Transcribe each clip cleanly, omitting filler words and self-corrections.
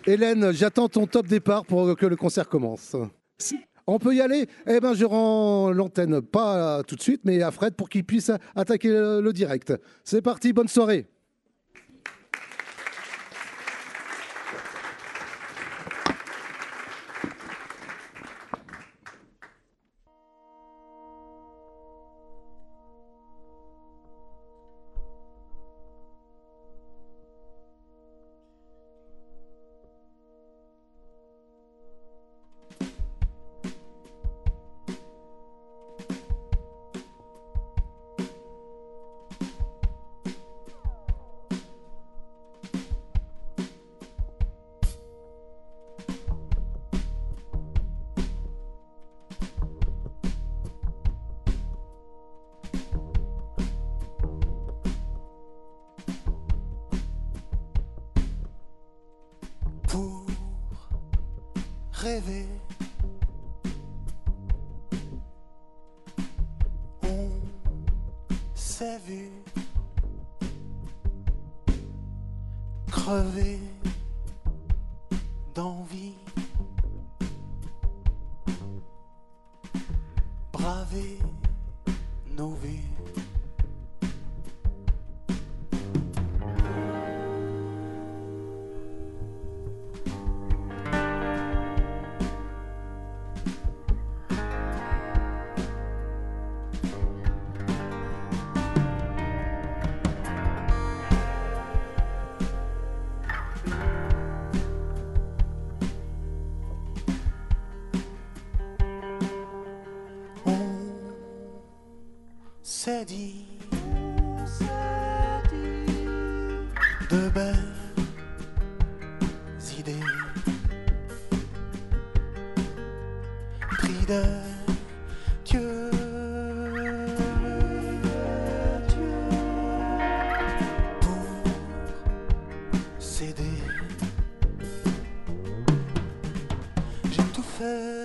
Hélène, j'attends ton top départ pour que le concert commence. On peut y aller? Eh ben, je rends l'antenne, pas tout de suite, mais à Fred pour qu'il puisse attaquer le direct. C'est parti, bonne soirée. Rêver, on s'est vu crever d'envie, braver nos vies. C'est dit de belles idées, pris de Dieu, pour céder. J'ai tout fait.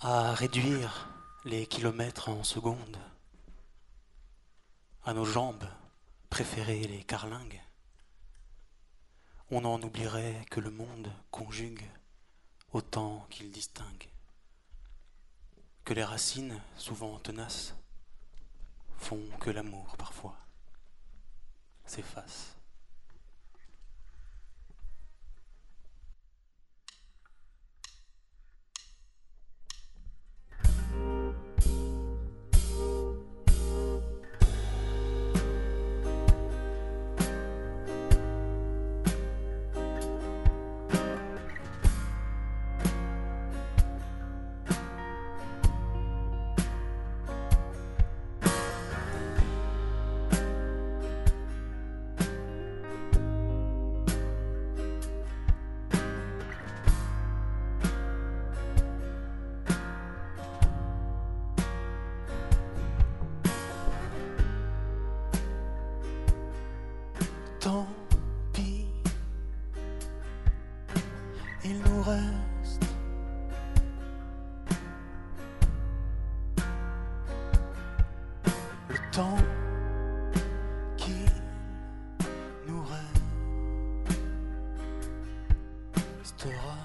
à réduire les kilomètres en secondes, à nos jambes préférées les carlingues, on n'en oublierait que le monde conjugue autant qu'il distingue, que les racines, souvent tenaces, font que l'amour, parfois, s'efface. Tant pis, il nous reste le temps qui nous restera.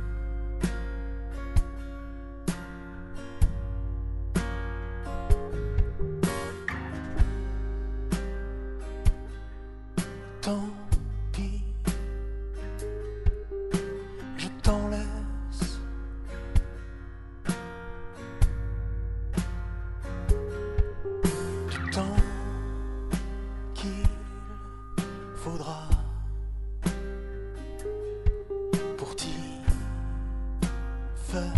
Tant pis, je t'en laisse. Du temps qu'il faudra pour t'y faire.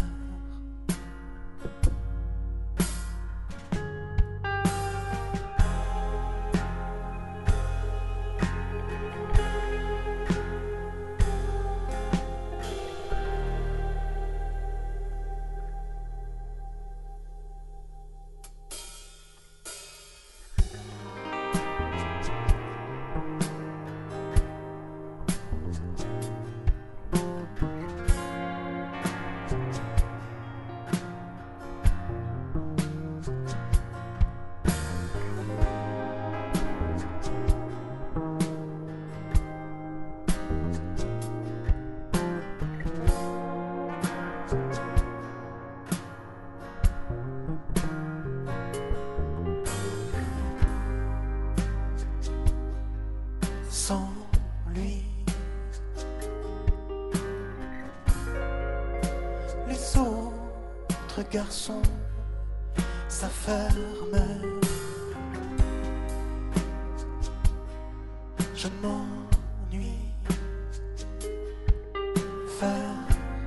Sans lui, les autres garçons s'affermaient. Je m'ennuie, faire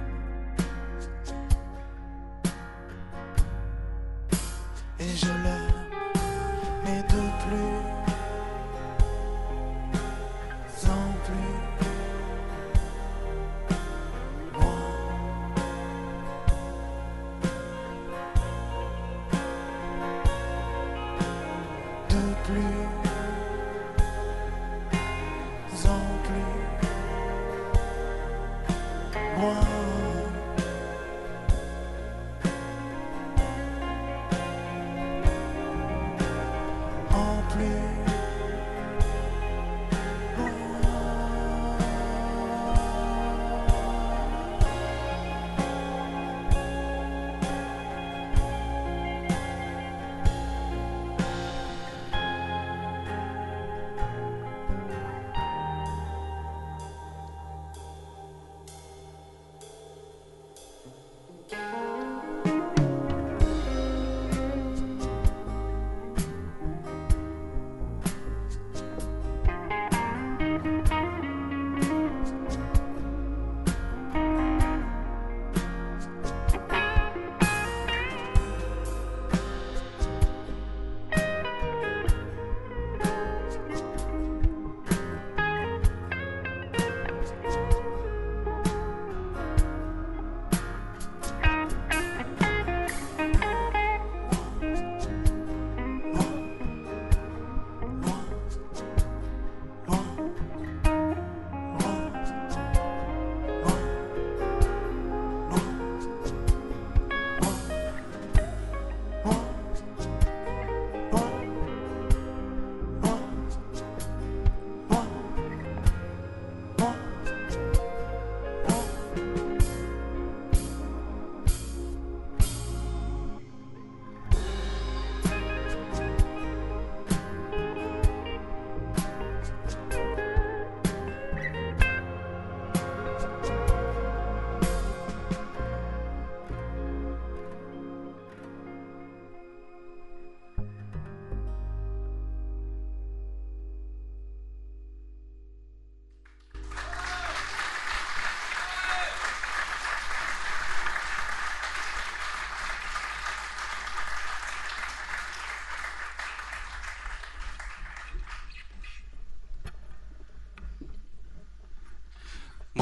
et je l'aime, mais de plus en plus, moi, de plus en plus, moi.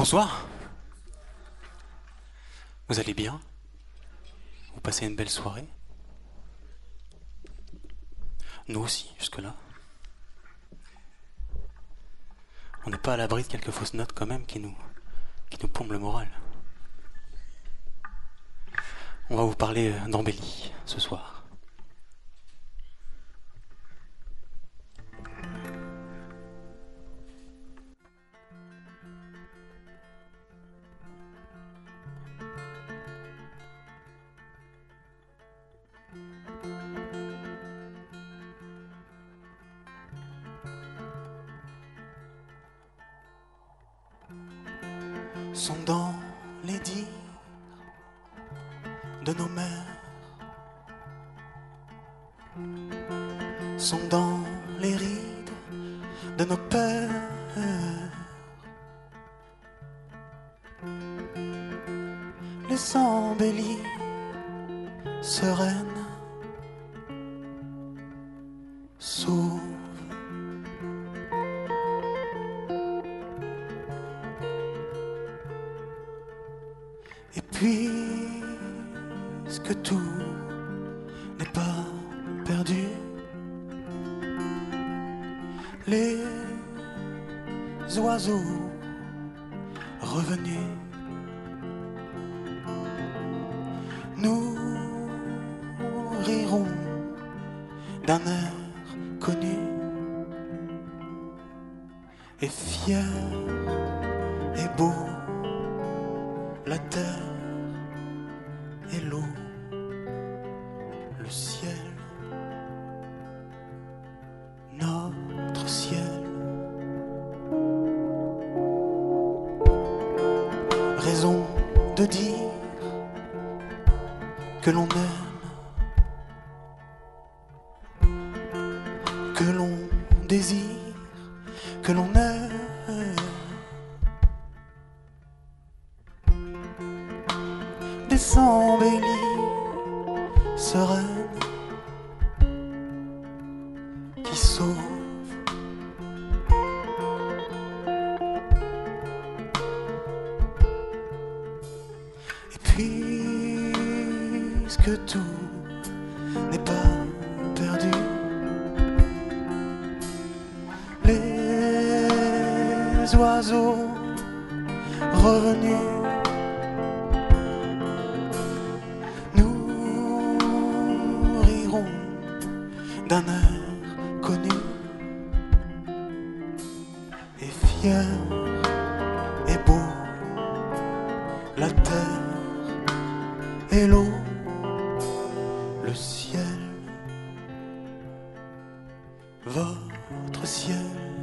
Bonsoir. Vous allez bien? Vous passez une belle soirée? Nous aussi, jusque-là. On n'est pas à l'abri de quelques fausses notes quand même qui nous plombent le moral. On va vous parler d'embellie ce soir. Sont dans les dires de nos mères, sont dans les rides de nos pères, les embellies sereines sauvent. Et puisque tout n'est pas perdu, les oiseaux revenus nous rirons d'un air connu et fier et beau. La terre et l'eau, le ciel, notre ciel. Raison de dire que l'on aime, que l'on désire, que l'on aime. Des embellies sereines qui sauvent. Et puisque tout n'est pas perdu, les oiseaux revenus d'un air connu et fier et beau, la terre et l'eau, le ciel, votre ciel.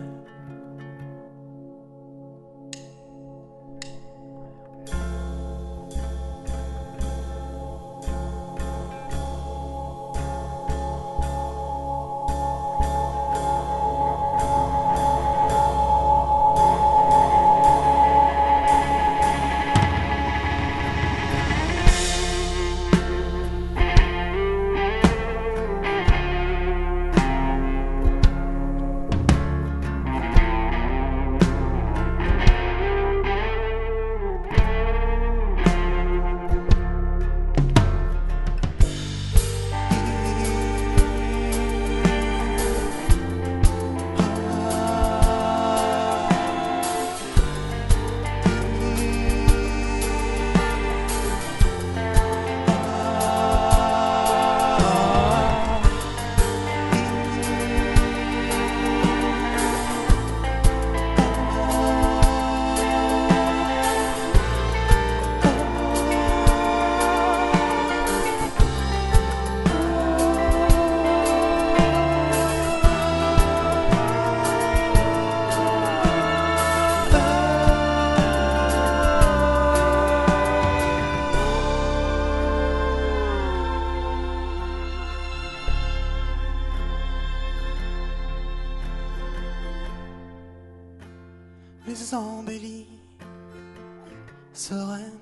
Les embellies sereines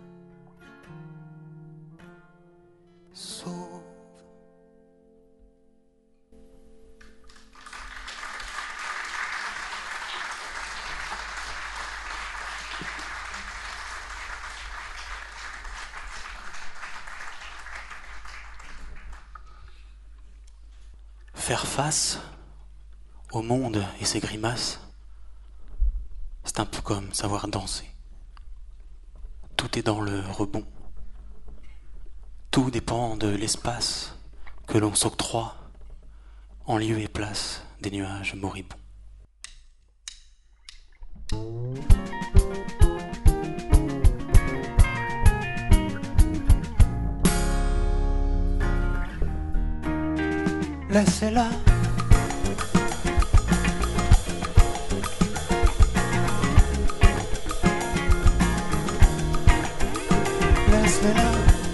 sauvent. Faire face au monde et ses grimaces, c'est un peu comme savoir danser. Tout est dans le rebond. Tout dépend de l'espace que l'on s'octroie en lieu et place des nuages moribonds. Laissez-la. Laissez-la.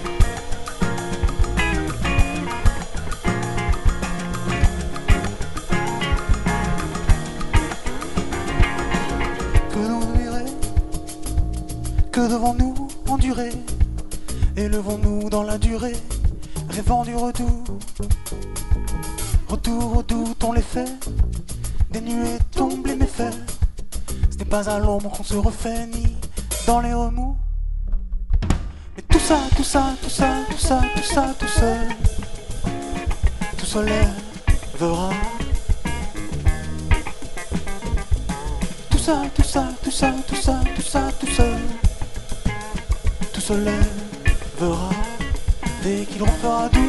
Que nous durer, que devons-nous endurer? Élevons-nous dans la durée, rêvant du retour. Retour au doute, on les fait. Des nuées tombent les méfaits. Ce n'est pas à l'ombre qu'on se refait, ni dans les remous. Mais tout ça, tout ça, tout ça, tout ça, tout ça, tout seul, tout se lèvera. Tout ça, tout ça, tout ça, tout ça, tout ça, tout seul, tout se lèvera. Dès qu'il refera doux,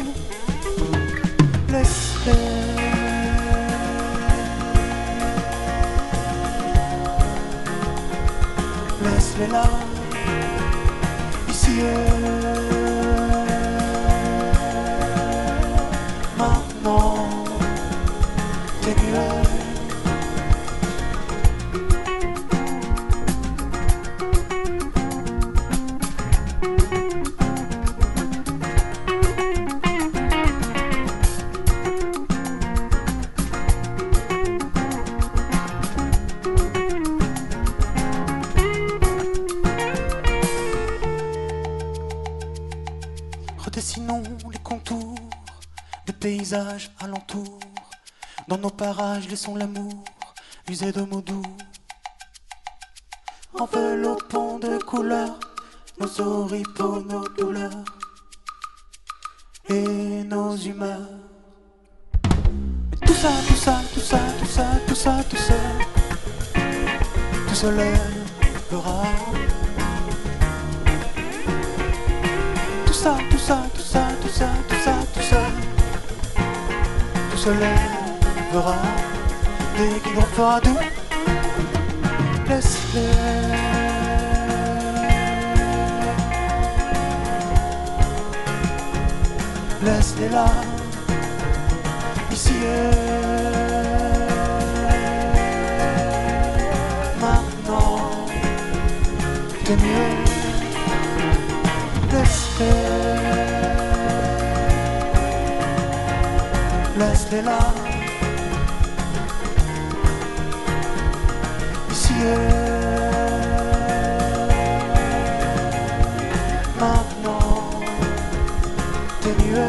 laisse-les là, ici et maintenant, t'es muet. Redessinons les contours des paysages alentours. Dans nos parages, laissons l'amour user de mots doux. Enveloppons de couleurs nos oripeaux, nos douleurs et nos humeurs. Mais tout ça, tout ça, tout ça, tout ça, tout ça, tout ça, tout se lèvera. Tout ça, tout ça, tout ça, tout ça, tout ça, tout ça, tout se lèvera. Dès qu'il en fera doux, laisse-les. Laisse-les là, ici et maintenant, t'es mieux. Laisse-les là, ici et maintenant, t'es muet.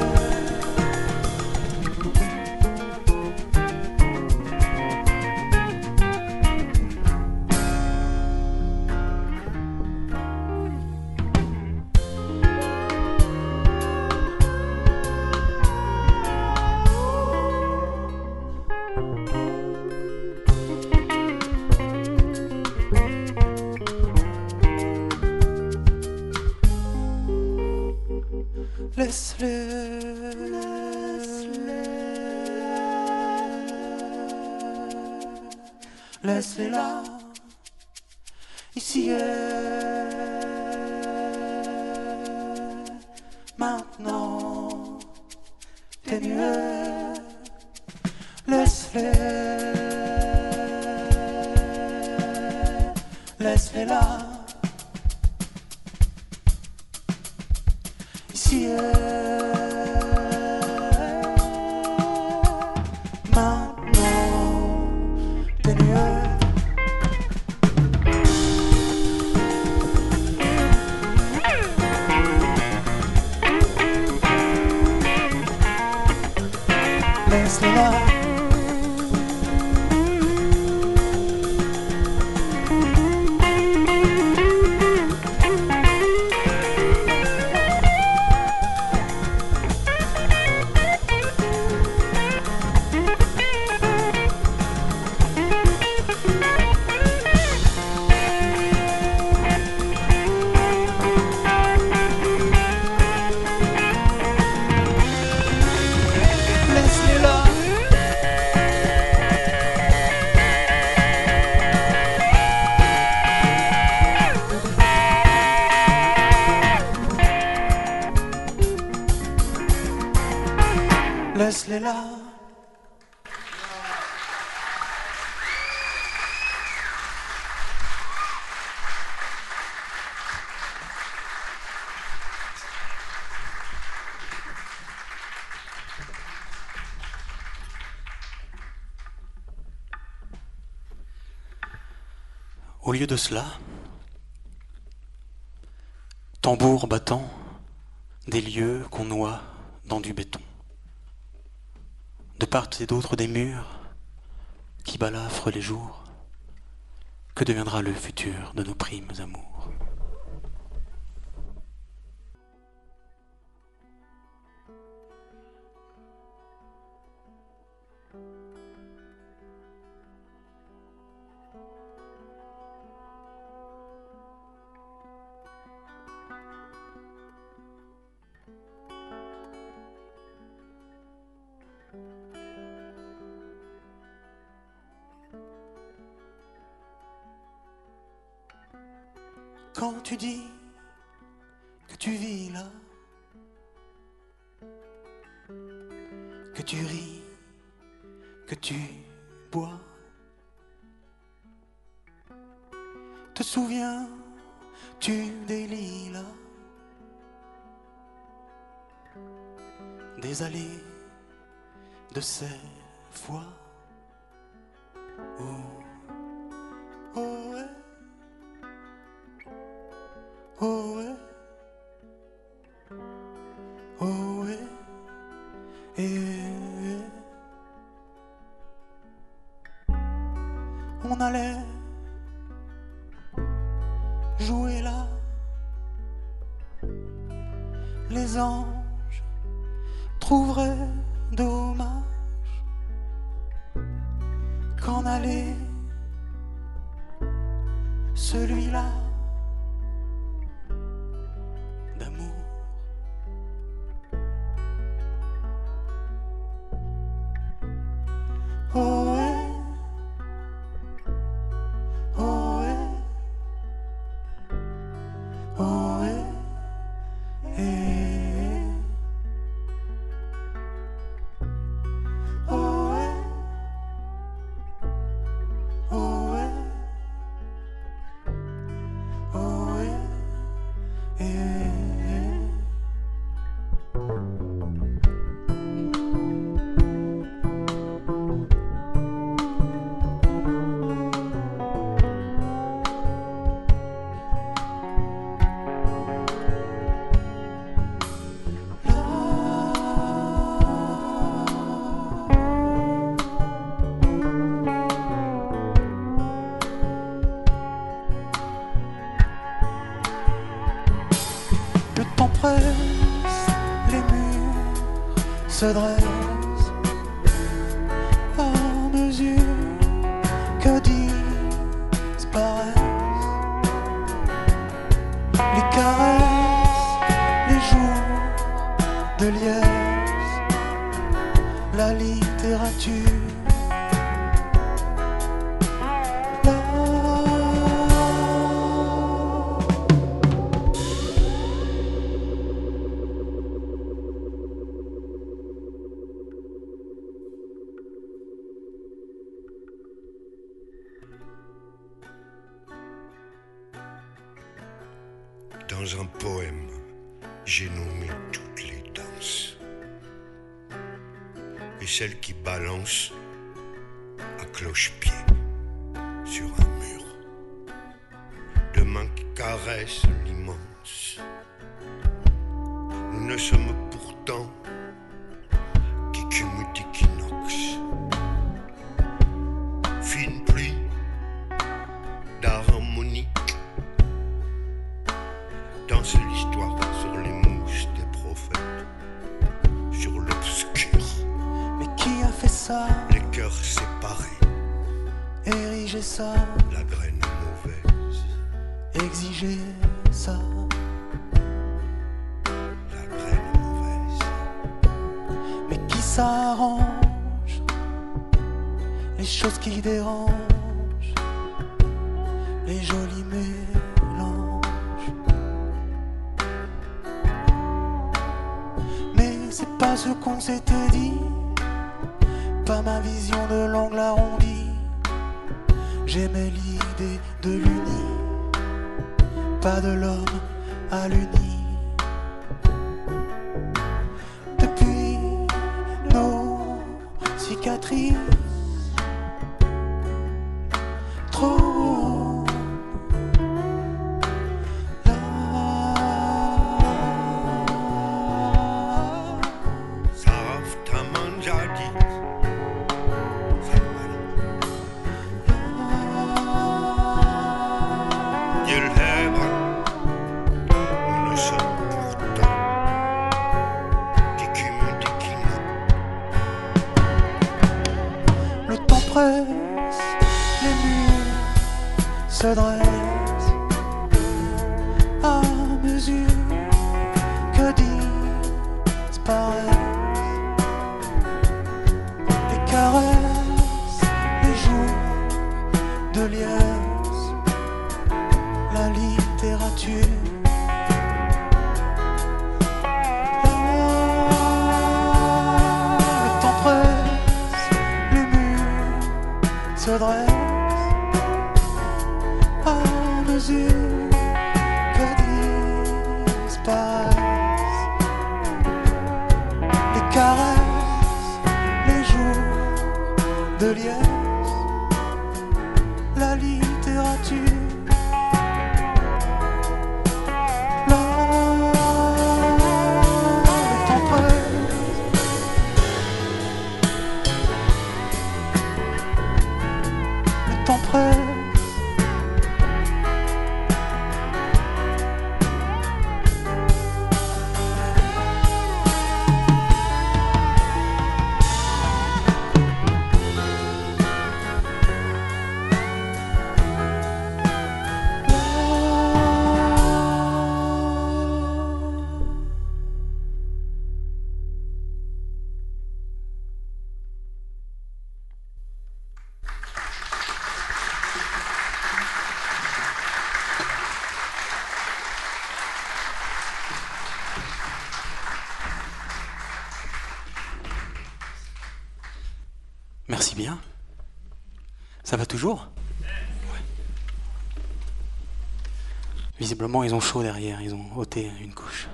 Laisse-les là, ici et maintenant, t'es nuée. Laisse-les, laisse-les là, ici et laisse-les là. Au lieu de cela, tambour battant des lieux qu'on noie dans du béton. De part et d'autre des murs qui balafrent les jours, que deviendra le futur de nos primes amours? Quand tu dis que tu vis là, que tu ris, que tu bois, te souviens-tu des lilas, des allées de ces fois où oh ouais, oh ouais, oh ouais, et on allait jouer là, les anges trouveraient dommage qu'en allait celui-là d'amour. Oh ouais, oh ouais, oh ouais, eh. Oh ouais, oh ouais, oh ouais, eh. Le temps presse, les murs se dressent à mesure que disparaissent les caresses, les jours de liesse, la littérature. Dans un poème, j'ai nommé toutes les danses. Et celle qui balance à cloche-pied sur un mur. De mains qui caressent l'immense. Nous ne sommes pourtant qu'écume d'équinoxe. Fine pluie d'harmonique. Danse l'histoire sur les mouches des prophètes, sur l'obscur. Mais qui a fait ça? Les cœurs séparés, Ériger ça, la graine mauvaise, exiger ça. la graine mauvaise. Mais qui s'arrange? Les choses qui dérangent, les jolis mélanges. Mais c'est pas ce ce qu'on s'était dit, pas ma vision de l'angle arrondi. J'aimais l'idée de l'uni, pas de l'homme à l'uni. Depuis nos cicatrices, trop Sarafta manjadi Dilheba On ne sait pourtant Dikime dikina le temps presse, les murs se dressent à mesure que disparaissent les caresses, les jours de liesse, la littérature. Le temps presse, les murs se dressent à mesure que disparaissent les caresses, les jours de liesse, la littérature. Là, le temps presse, le temps presse. Merci bien. Ça va toujours ? Ouais. Visiblement, ils ont chaud derrière, ils ont ôté une couche.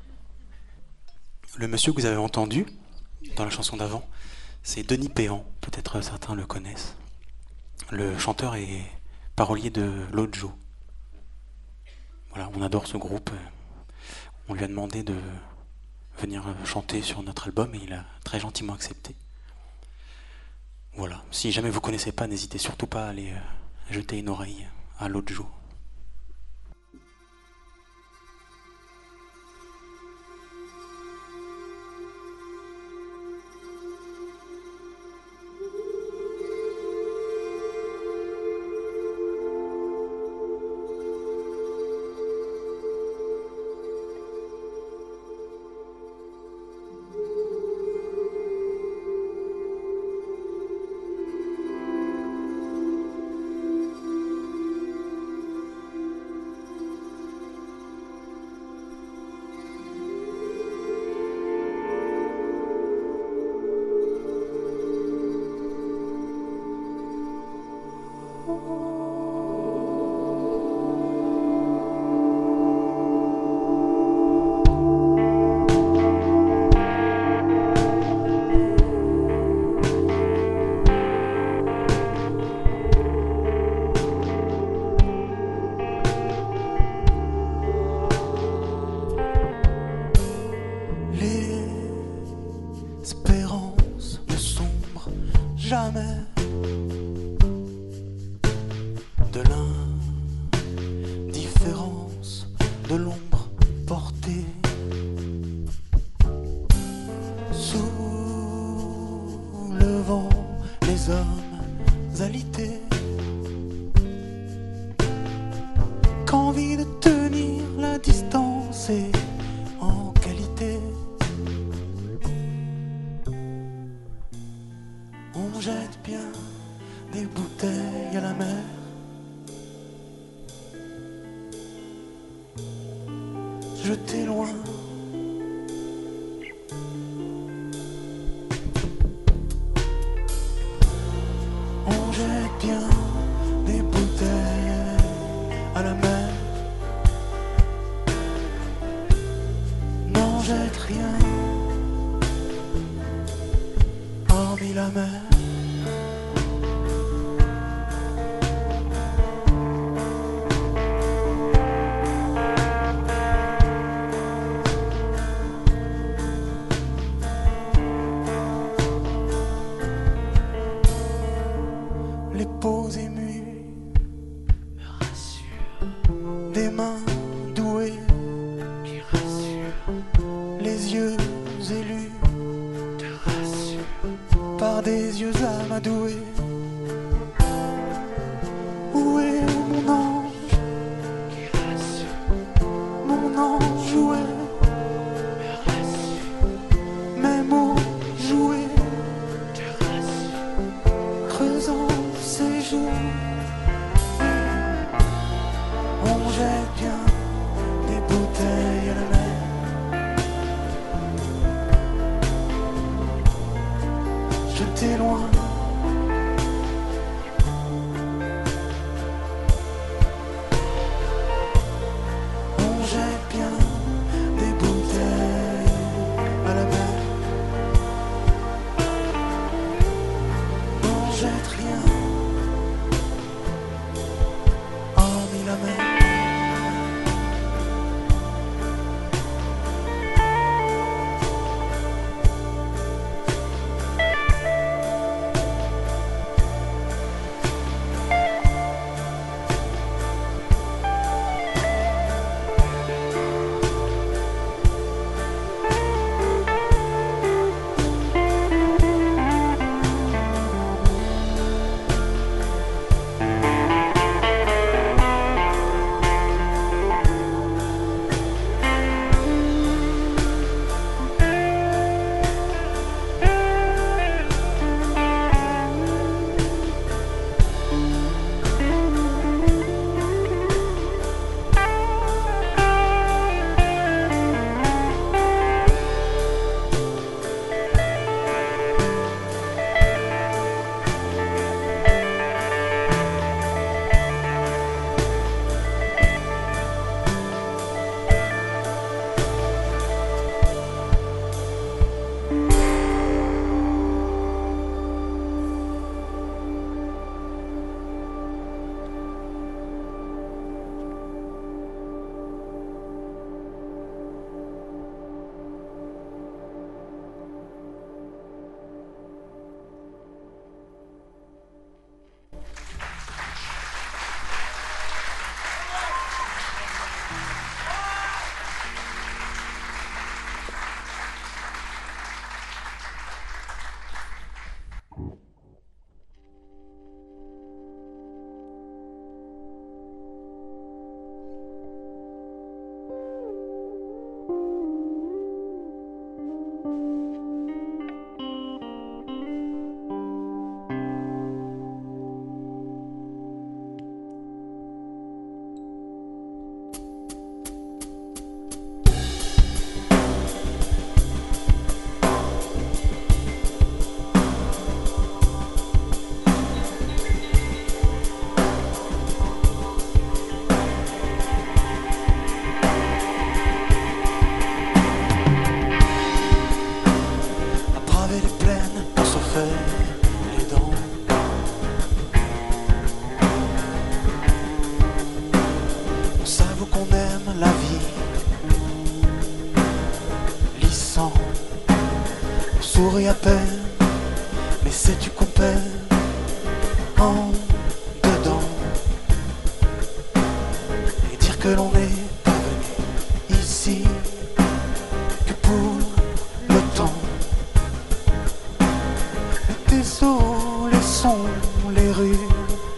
Le monsieur que vous avez entendu dans la chanson d'avant, c'est Denis Péan, peut-être certains le connaissent. Le chanteur et parolier de Lojo. Voilà, on adore ce groupe. On lui a demandé de venir chanter sur notre album et il a très gentiment accepté. Voilà, si jamais vous ne connaissez pas, n'hésitez surtout pas à aller jeter une oreille à Lojo. L'espérance ne sombre jamais. De l'indifférence, de l'ombre portée sous le vent, les hommes alités. Qu'envie de tenir la distance et en qualité. On jette bien des bouteilles à la mer. Jeter loin la mer. Les peaux émues me rassurent, des mains douées qui rassurent, les yeux élus te rassurent, par des yeux amadoués. Où est mon ange qui rassure, mon ange jouet me rassure, mes mots joués te rassurent, creusant ces jours, on jette bien des bouteilles à la mer. Jetez loin, on jette bien des bouteilles à la mer. On jette rien, hormis la mer. souris à peine, mais sais-tu qu'on perd en dedans? Et dire que l'on n'est pas venu ici que pour le temps. Les eaux, les sons, les rues,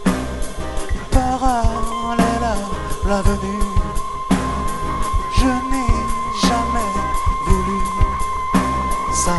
parallèles à l'avenue. Je n'ai jamais voulu ça.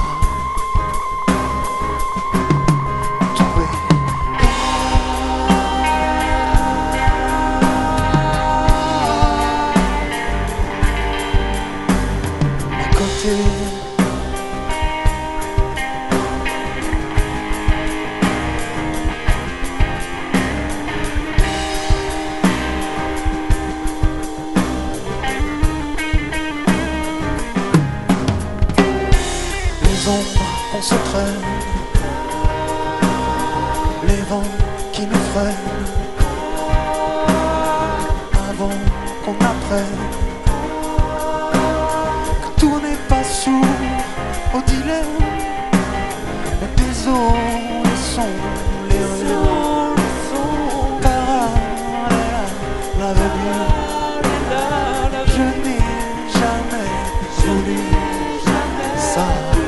On se traîne les vents qui nous freinent avant qu'on apprenne que tout n'est pas sourd au dilemme, mais désolé sont les rues, car elle l'avait mieux. Je n'ai jamais voulu ça.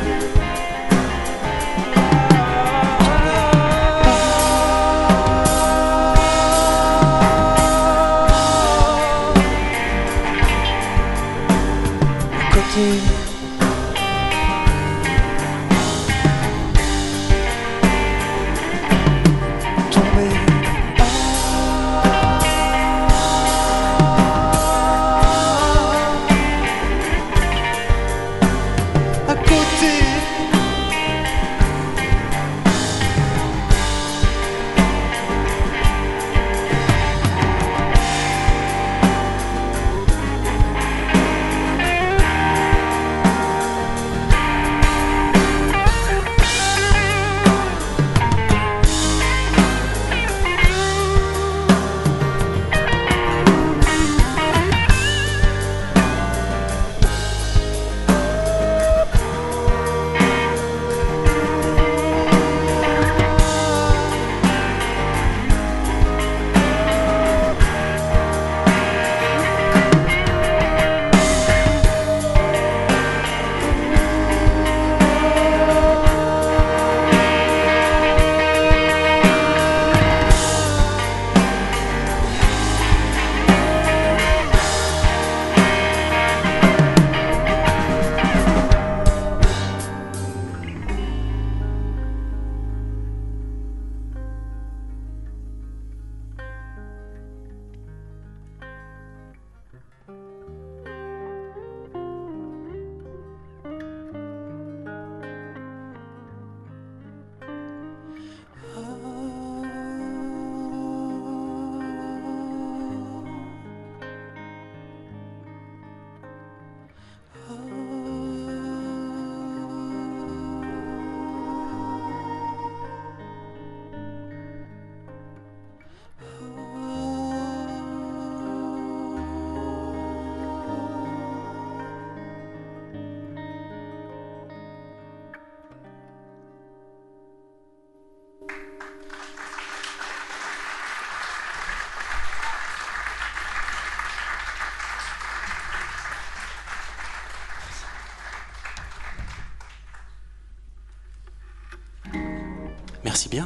Merci bien.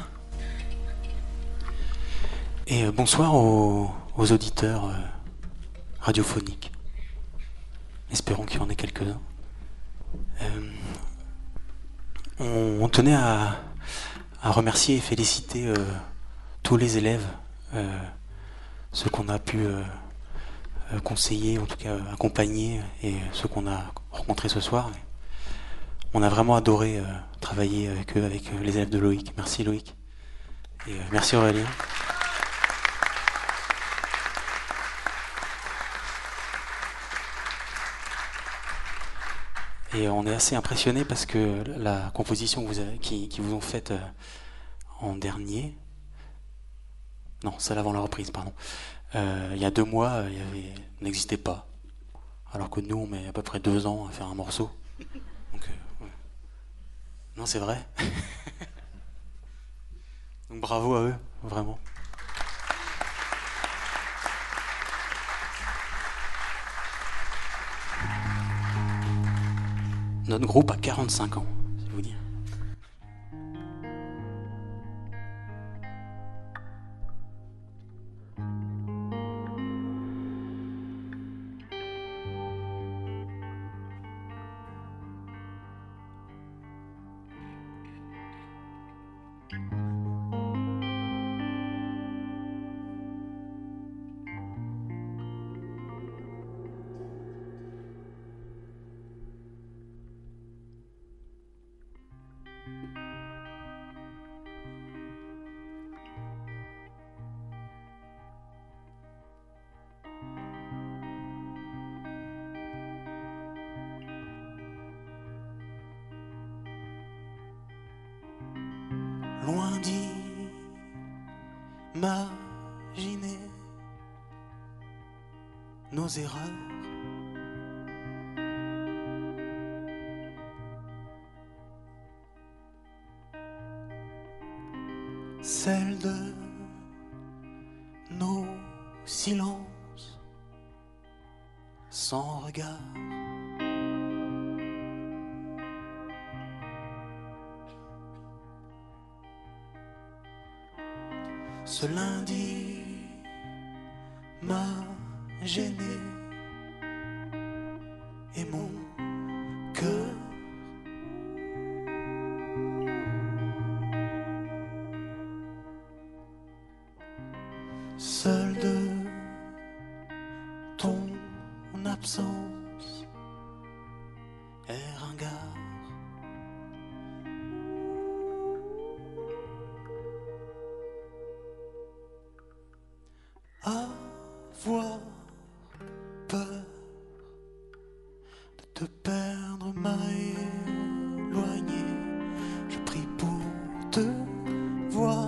Et bonsoir aux auditeurs radiophoniques. Espérons qu'il y en ait quelques-uns. On tenait à remercier et féliciter tous les élèves, ceux qu'on a pu conseiller, en tout cas accompagner, et ceux qu'on a rencontrés ce soir. On a vraiment adoré travailler avec eux, avec les élèves de Loïc. Merci Loïc. Et merci Aurélien. Et on est assez impressionné parce que la composition qui vous ont faite en dernier, non, celle avant la reprise, pardon, il y a 2 mois, n'existait pas. Alors que nous, on met à peu près 2 ans à faire un morceau. Donc, ouais. Non, c'est vrai. Donc bravo à eux, vraiment. Notre groupe a 45 ans, c'est vous dire. Loin dit imaginer nos erreurs. Celles de nos silences sans regard. Ce lundi m'a gêné et mon cœur seul de ton absence est ringard. Avoir peur de te perdre m'a éloigné. Je prie pour te voir.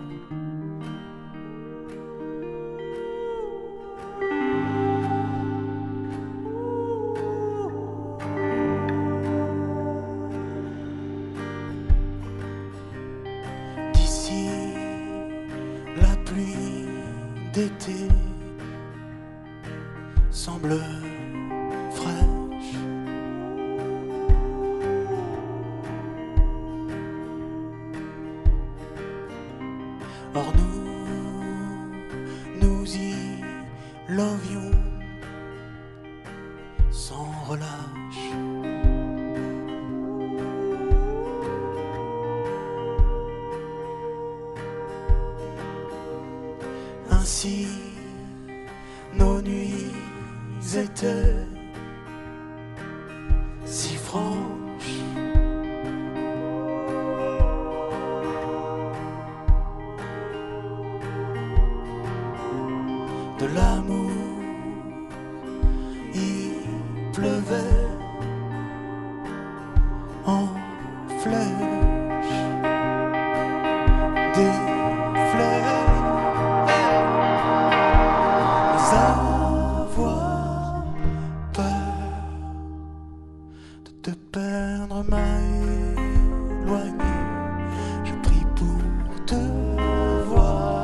D'ici la pluie d'été semble fraîche. Or nous y lovions sans relâche. Ainsi nos nuits étaient si franches. De l'amour il pleuvait en flèches, des flèches. Avoir peur de te perdre m'a éloigné. Je prie pour te voir.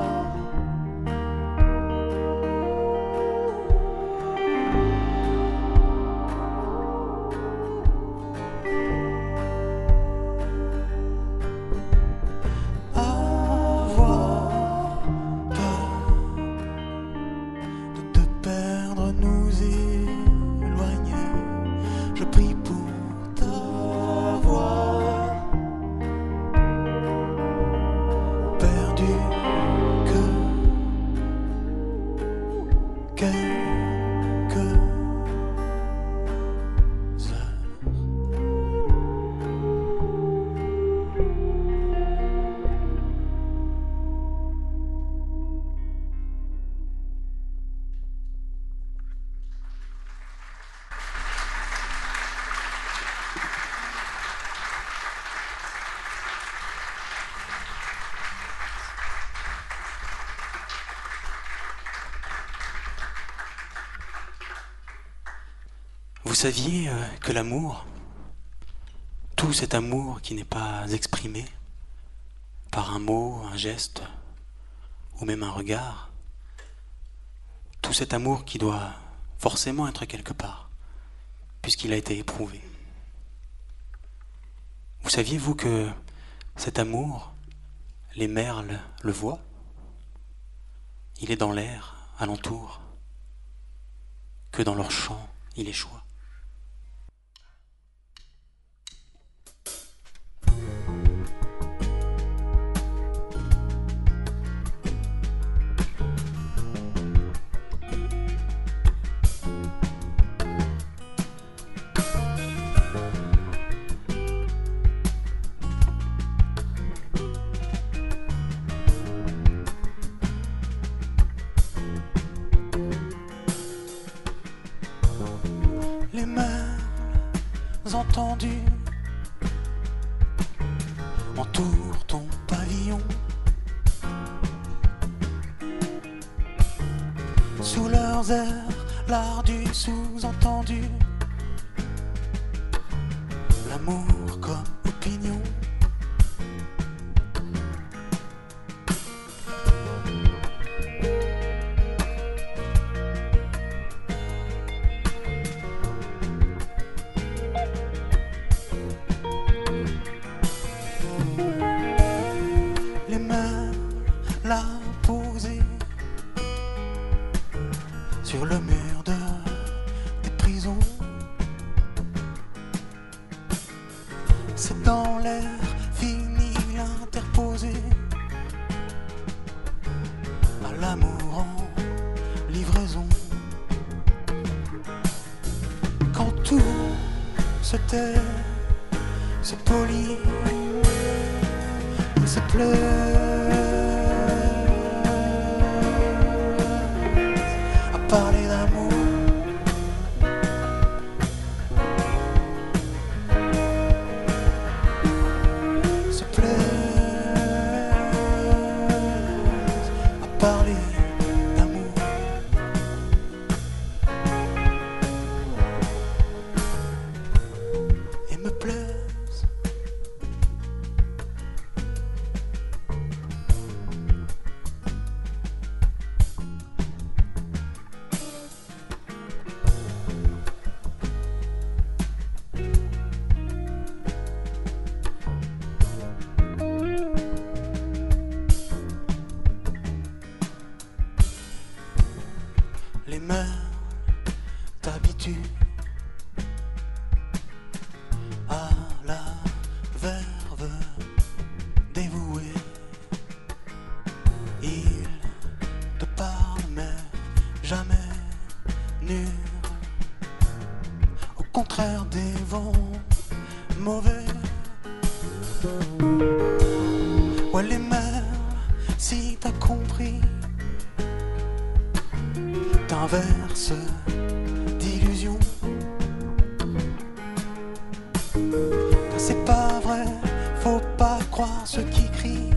Avoir peur de te perdre, nous éloigner. Je prie pour t'avoir perdu que quelques heures. Vous saviez que l'amour, tout cet amour qui n'est pas exprimé par un mot, un geste ou même un regard, tout cet amour qui doit forcément être quelque part, puisqu'il a été éprouvé. Vous saviez, vous, que cet amour, les merles le voient? Il est dans l'air, alentour, que dans leur chant, il échoue. Les merles entendus entourent ton pavillon. sans air, l'art du sous-entendu. L'amour comme opinion. Les mains là posées sur le mur des prisons. C'est dans l'air fini interposé à l'amour en livraison. Quand tout se tait, se polit, se plaît à parler d'amour. Se plaît à parler d'amour. Et me plaise. Les mœurs t'habituent à la verve dévouée. Ils te parlent mais jamais nul. Au contraire des vents mauvais. Ouais, les mers, si t'as compris, t'inverses d'illusions. Car c'est pas vrai, faut pas croire ceux qui crient,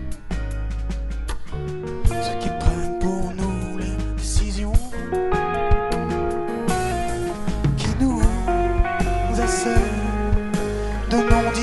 ceux qui prennent pour nous les décisions, qui nous essaient de non-dire.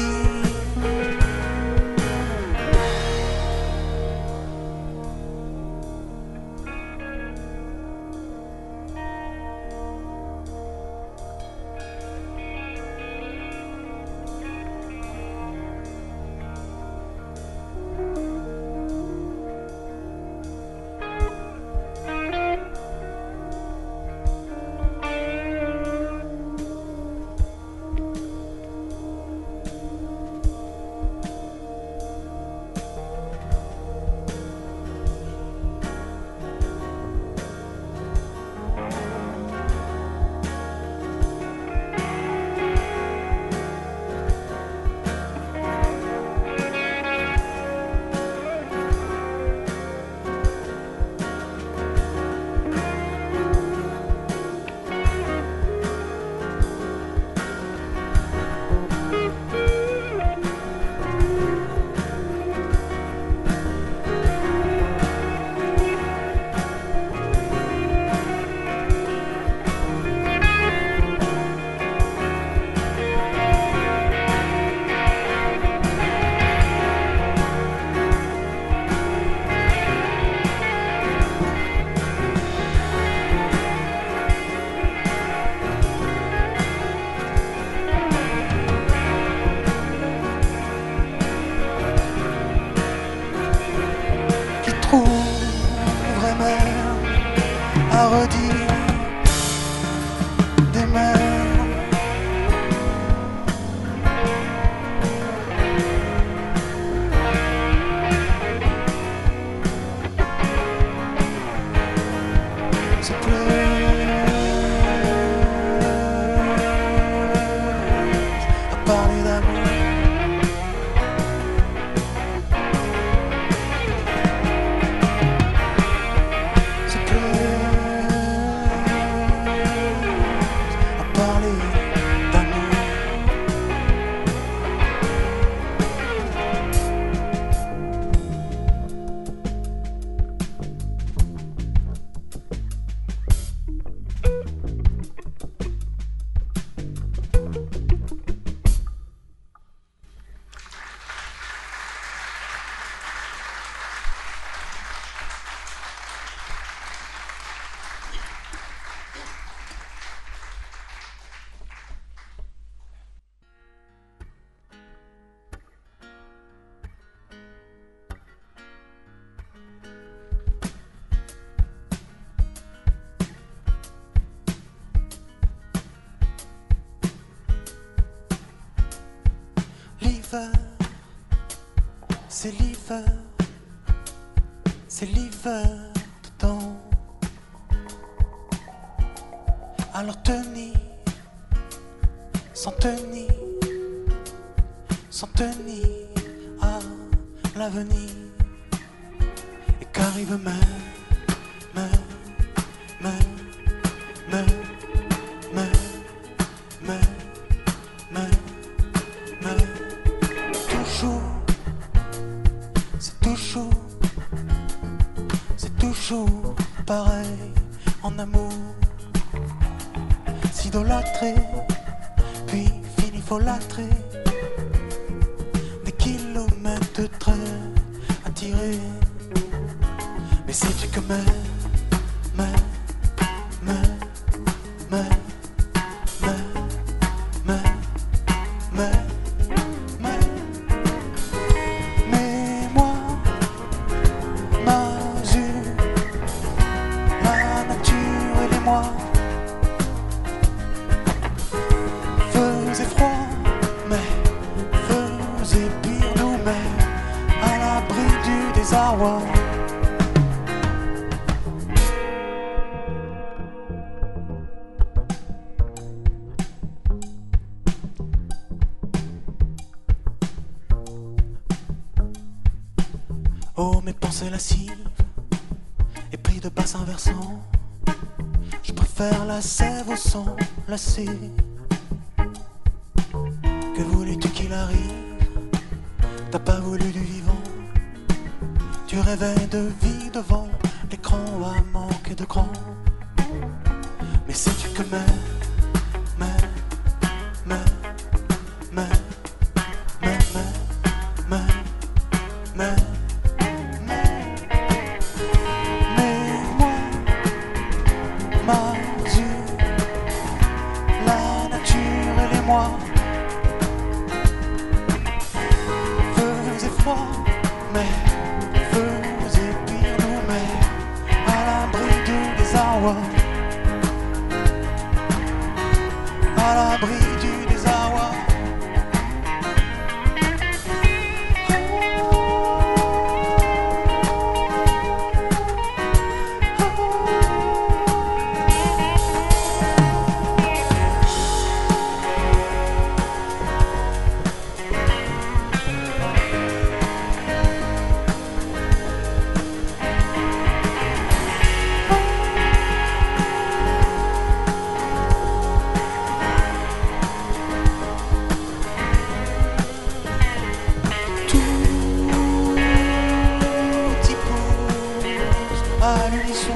Trouverait même à redire des mers. Se plaît à parler d'amour. Se plaît c'est l'hiver dedans. Alors sans tenir à l'avenir. Et qu'arrive c'est toujours pareil en amour. S'idolâtrer, puis fini folâtrer. Des kilomètres de train à tirer. Mais sais-tu que mais moi, Mazur, la nature et les mois faisaient froid, mais faisaient pire nous, mais à l'abri du désarroi. Oh, mes pensées lascives et pris de bassin versant, je préfère la sève au sang lassé. Que voulais-tu qu'il arrive? T'as pas voulu du vivant. Tu rêvais de vie devant l'écran à manquer de cran. Mais sais-tu que Mazur, la nature et les mois faisaient froid, mais faisaient pire nous, mais à l'abri du désarroi, à l'abri du désarroi. À l'unisson,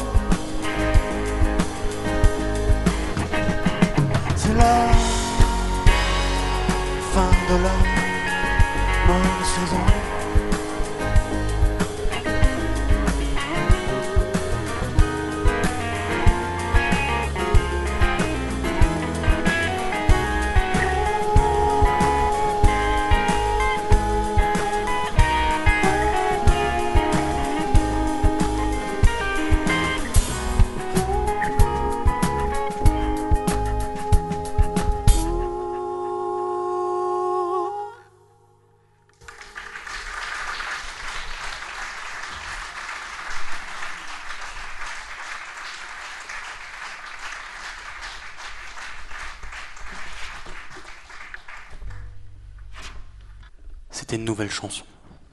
c'est la fin de la bonne saison. C'était une nouvelle chanson.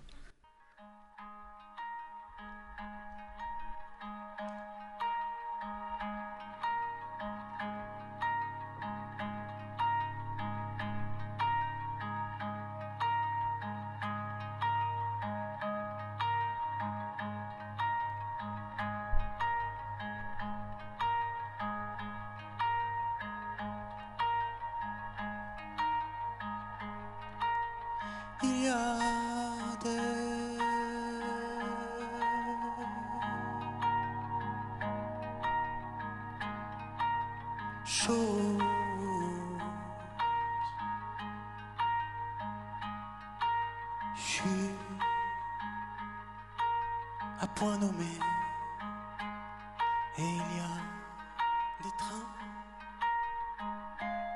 Il y a des choses je suis à point nommé et il y a des trains.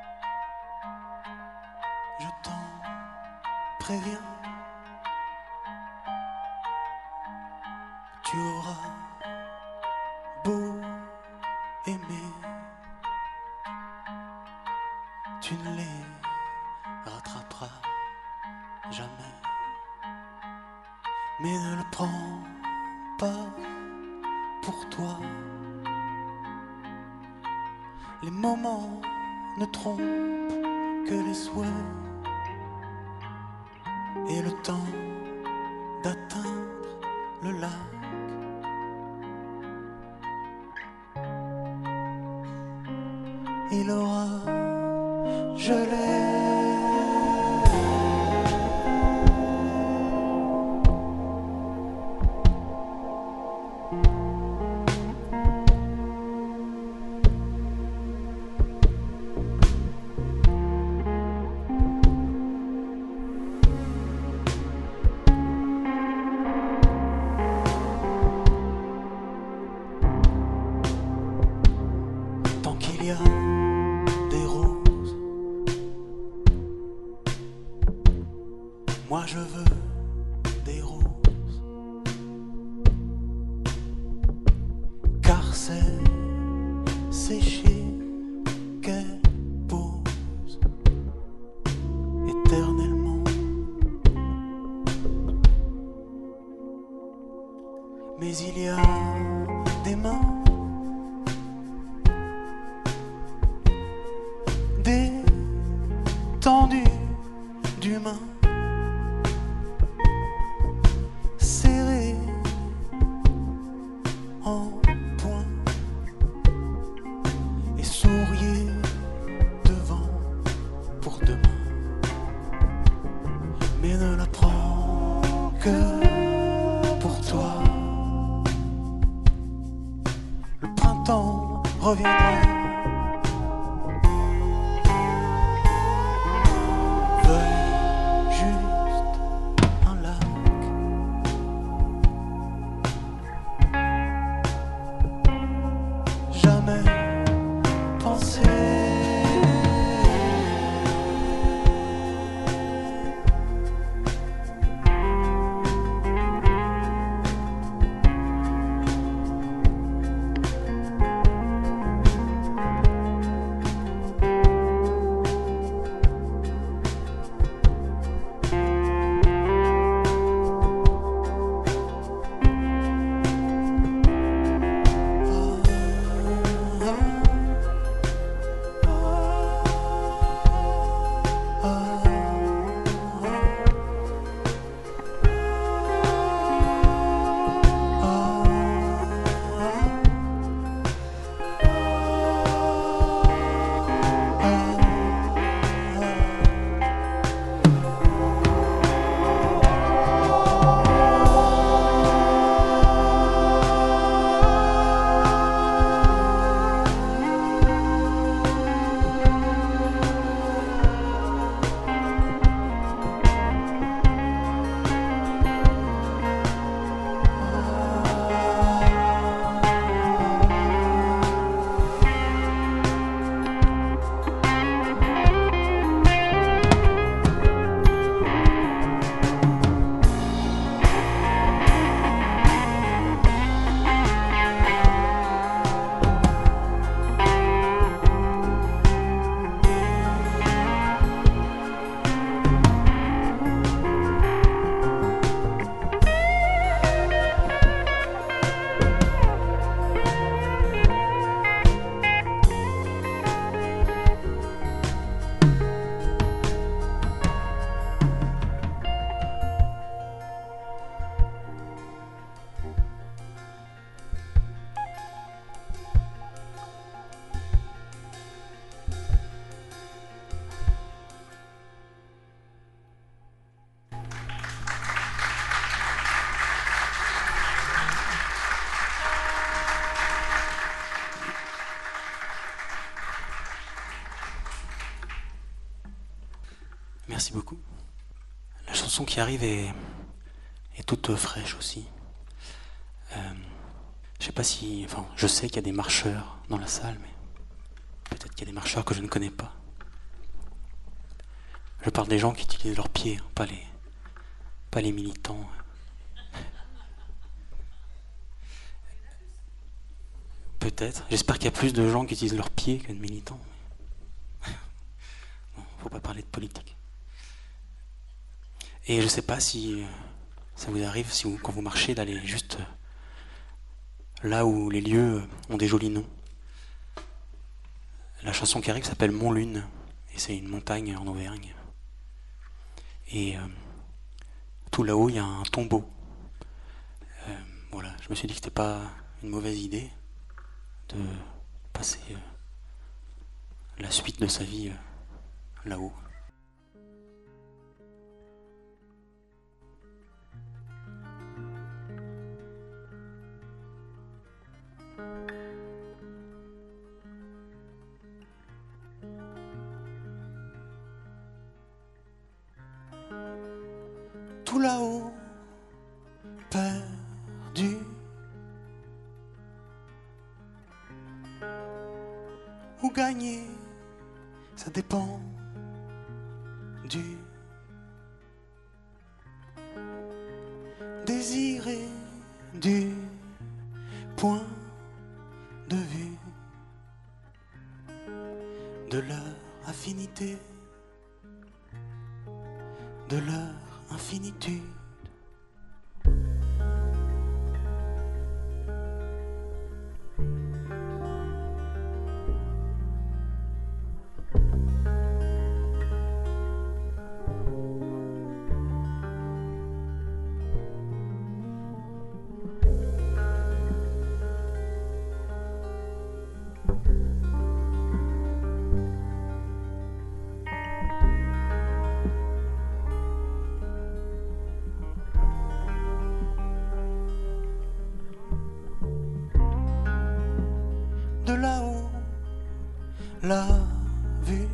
Je t'en préviens, Tu auras beau aimer, tu ne les rattraperas jamais. Mais ne le prends pas pour toi. Les moments ne trompent que les souhaits et le temps d'atteindre le lac. Il aura gelé. Tant qu'il y a des roses, moi je veux des roses, car c'est séché qu'elles posent éternellement. Mais il y a des mains, tendu d'humain, serré en point, et souriez devant pour demain. Mais ne la prends que pour toi. Le printemps reviendra. Merci beaucoup. La chanson qui arrive est toute fraîche aussi. Je sais pas si... Enfin, je sais qu'il y a des marcheurs dans la salle, mais peut-être qu'il y a des marcheurs que je ne connais pas. Je parle des gens qui utilisent leurs pieds, pas les militants. peut-être. J'espère qu'il y a plus de gens qui utilisent leurs pieds que de militants. Bon, faut pas parler de politique. Et je sais pas si ça vous arrive, quand vous marchez, d'aller juste là où les lieux ont des jolis noms. La chanson qui arrive s'appelle Mont-Lune, et c'est une montagne en Auvergne. Et tout là-haut, il y a un tombeau. Voilà, je me suis dit que c'était pas une mauvaise idée de passer la suite de sa vie là-haut. Tout là-haut, perdu. Ou gagner, ça dépend du désir et du point de vue de leur affinité, de leur infinitude. De là-haut, la vue,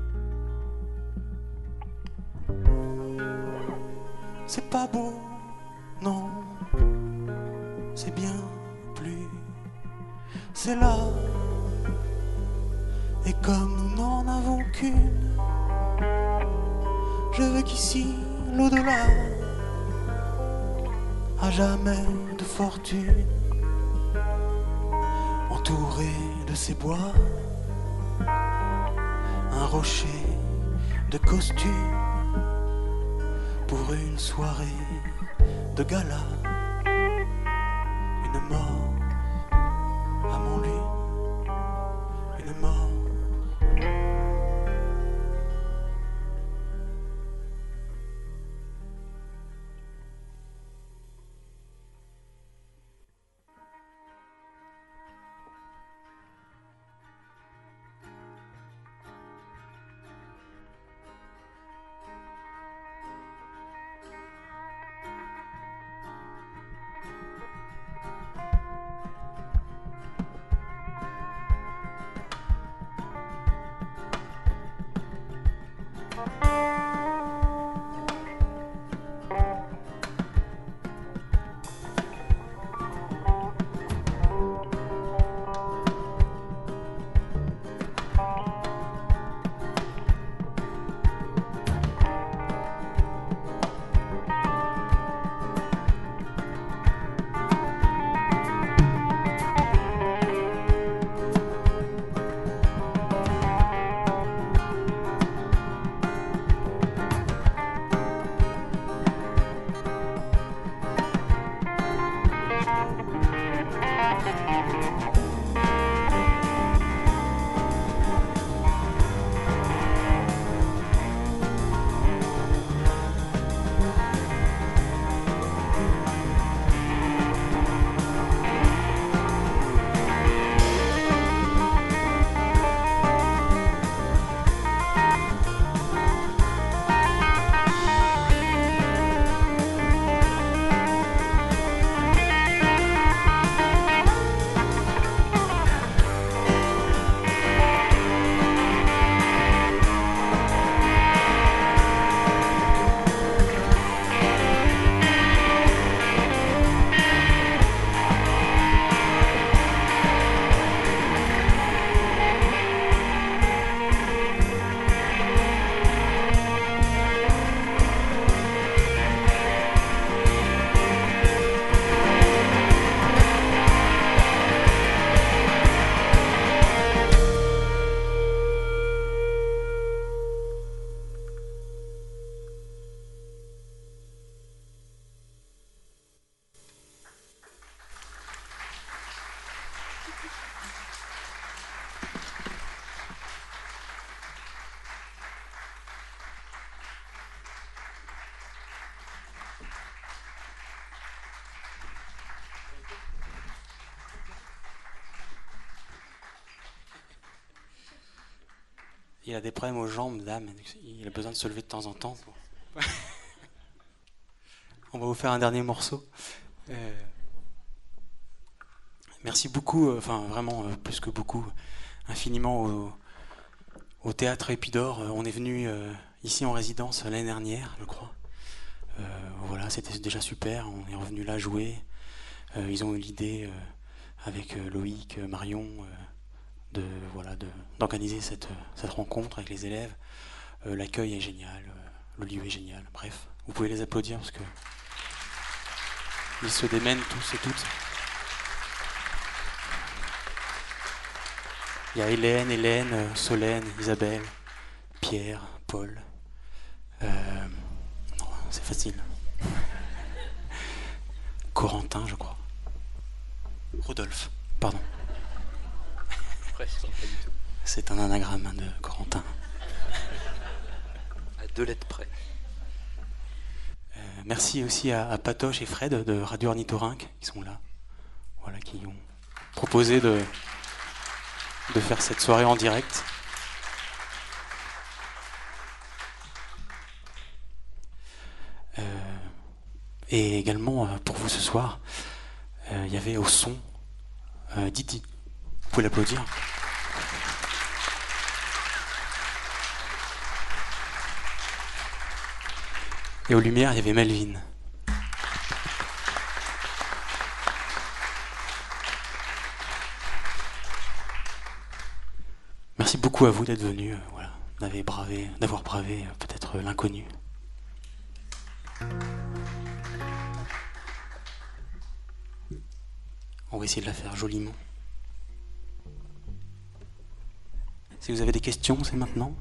c'est pas beau, non, c'est bien plus, c'est là, et comme nous n'en avons qu'une, je veux qu'ici, l'au-delà, à jamais de fortune, entouré de ces bois, un rocher de costume pour une soirée de gala, une mort à Mont-Lune, une mort. qu'il a des problèmes aux jambes, dame. Il a besoin de se lever de temps en temps. On va vous faire un dernier morceau. Merci beaucoup, enfin vraiment plus que beaucoup, infiniment au Théâtre Épidore. On est venu ici en résidence l'année dernière, je crois. Voilà, c'était déjà super. On est revenu là jouer. Ils ont eu l'idée avec Loïc, Marion, d'organiser cette rencontre avec les élèves. L'accueil est génial, le lieu est génial. Bref, vous pouvez les applaudir parce que ils se démènent tous et toutes. Il y a Hélène, Solène, Isabelle, Pierre, Paul. Non, c'est facile. Corentin, je crois. Rodolphe, pardon. Presque, pas du tout. C'est un anagramme de Corentin. À 2 lettres près. Merci aussi à Patoche et Fred de Radio Ornithorynque qui sont là. Voilà, qui ont proposé de faire cette soirée en direct. Et également pour vous ce soir, il y avait au son Didi. Vous pouvez l'applaudir. Et aux lumières, il y avait Melvin. Merci beaucoup à vous d'être venus, voilà, d'avoir bravé peut-être l'inconnu. On va essayer de la faire joliment. Si vous avez des questions, c'est maintenant.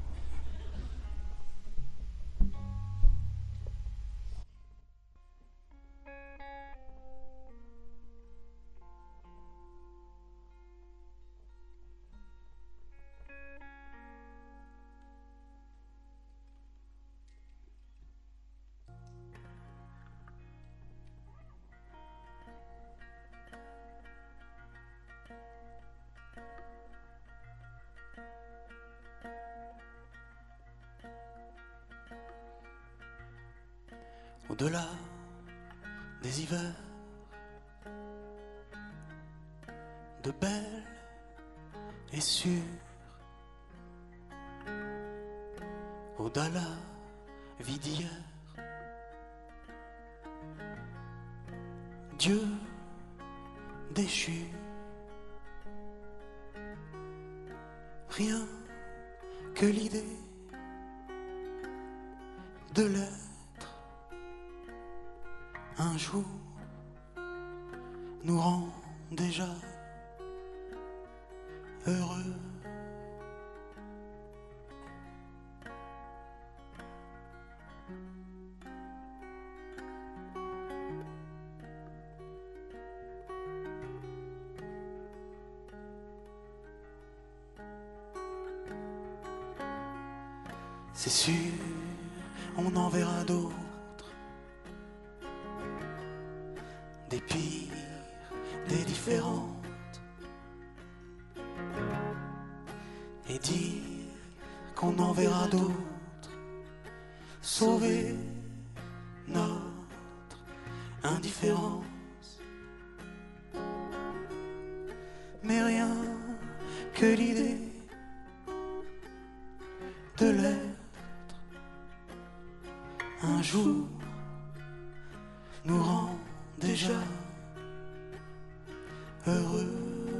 Au-delà des hivers, de belles et sûres, au-delà vie d'hier, Dieu déchu, rien que l'idée de l'être. Un jour nous rend déjà heureux. C'est sûr, on en verra d'autres. Des pires, des différentes, et dire qu'on en verra d'autres, sauver notre indifférence. Mais rien que l'idée de l'être, un jour, nous rend déjà heureux.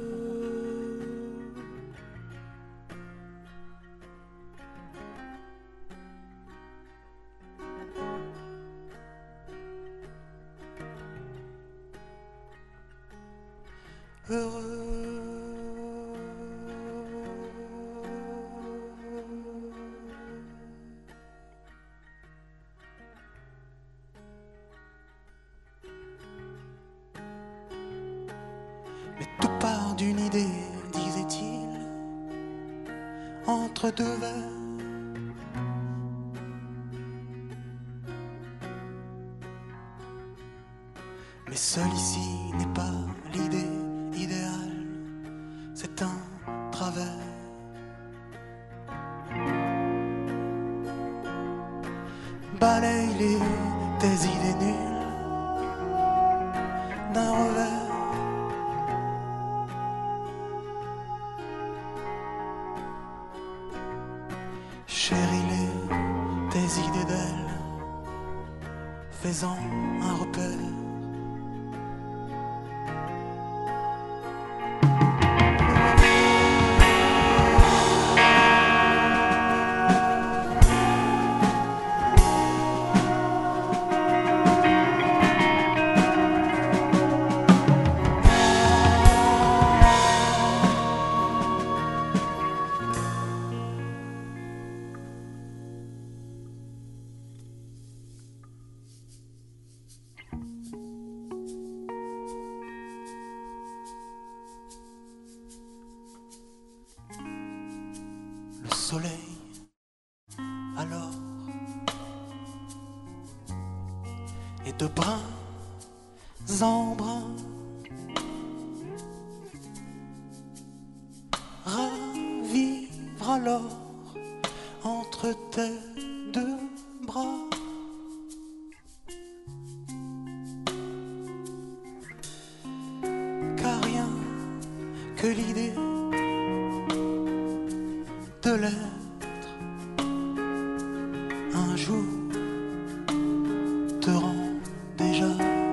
Mais tout part d'une idée, disait-il, entre deux vers. Mais seul ici n'est pas l'idée idéale, c'est un travers. présent un repère. Le soleil, alors, est de bruns en bruns, ravivre alors entre tes deux bras. Car rien que l'idée de l'être un jour te rend déjà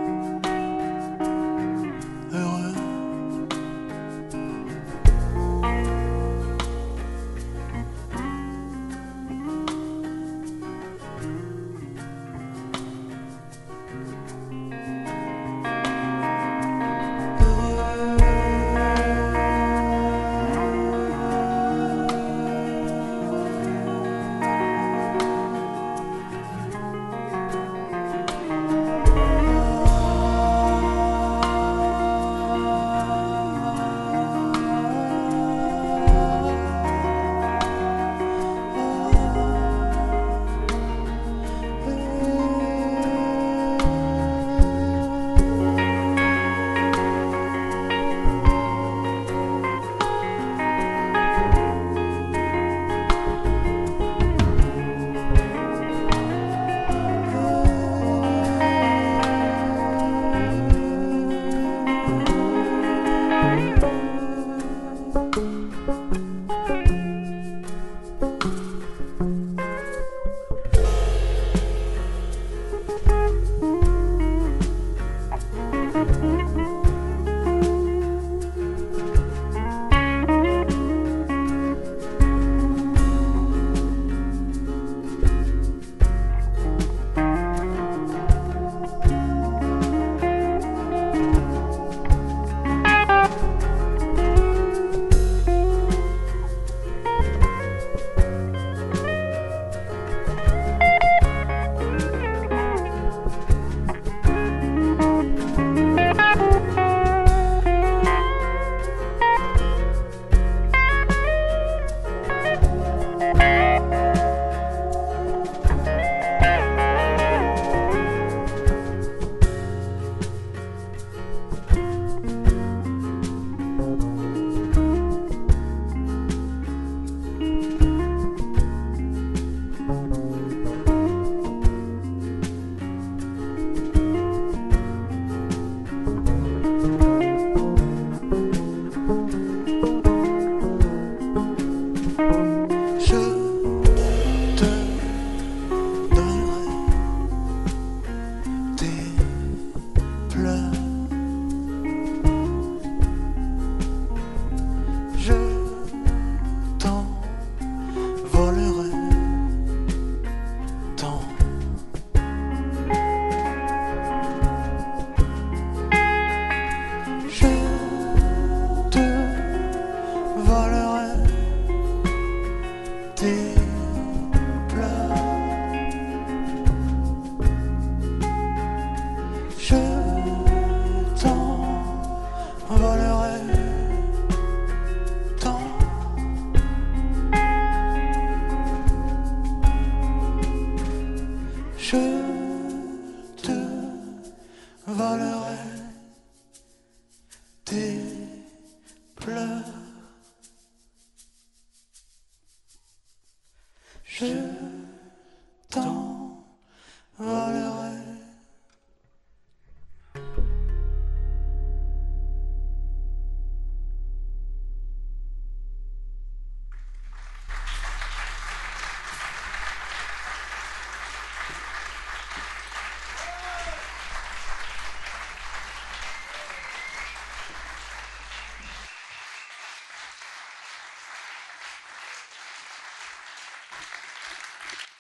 heureux.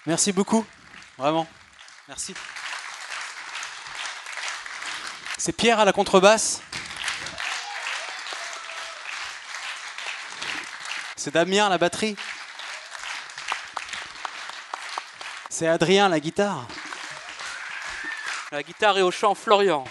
Merci beaucoup, vraiment. Merci. C'est Pierre à la contrebasse. C'est Damien à la batterie. C'est Adrien à la guitare. À la guitare et au chant, Florian.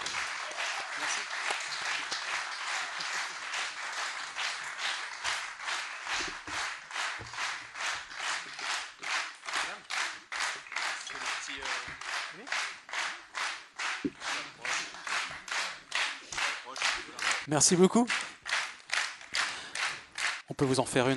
Merci beaucoup. On peut vous en faire une.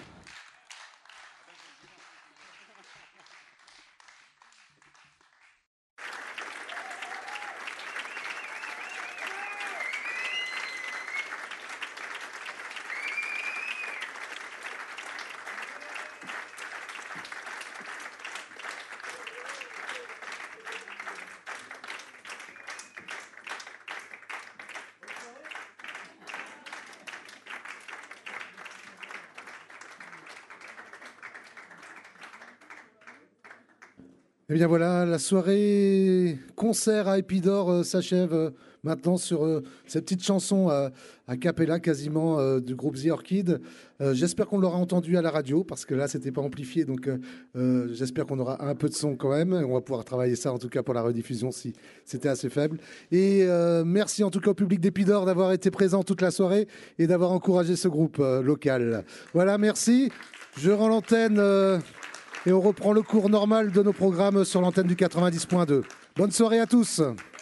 Eh bien voilà, la soirée concert à Épidore s'achève maintenant sur cette petite chanson a cappella quasiment du groupe The Orchid. J'espère qu'on l'aura entendu à la radio parce que là c'était pas amplifié, donc j'espère qu'on aura un peu de son quand même. On va pouvoir travailler ça en tout cas pour la rediffusion si c'était assez faible. Et merci en tout cas au public d'Épidore d'avoir été présent toute la soirée et d'avoir encouragé ce groupe local. Voilà, merci. Je rends l'antenne. Et on reprend le cours normal de nos programmes sur l'antenne du 90.2. Bonne soirée à tous.